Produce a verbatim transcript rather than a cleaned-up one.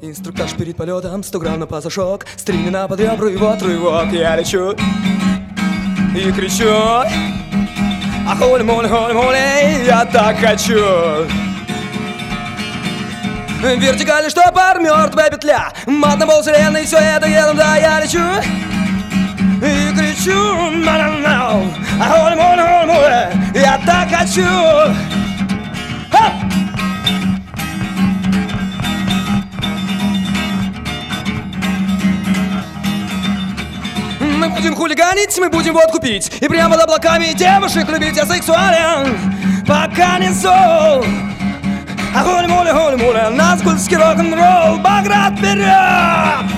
Инструктаж перед полетом, сто грамм на пасашок, стремена под ребра и вот рывок. Я лечу и кричу: а холи, моли, холи, моли, я так хочу. Вертикально штопор, мертвая петля, мат на пол вселенной, все это едом, да, я лечу и кричу: а холи, моли, холи, моли, я так хочу. Ха! Мы будем хулиганить, мы будем водку пить и прямо под облаками девушек любить. Я сексуален, пока не зол. А холи-моли, холи-моли, нас гульский рок-н-ролл, Баграт вперед!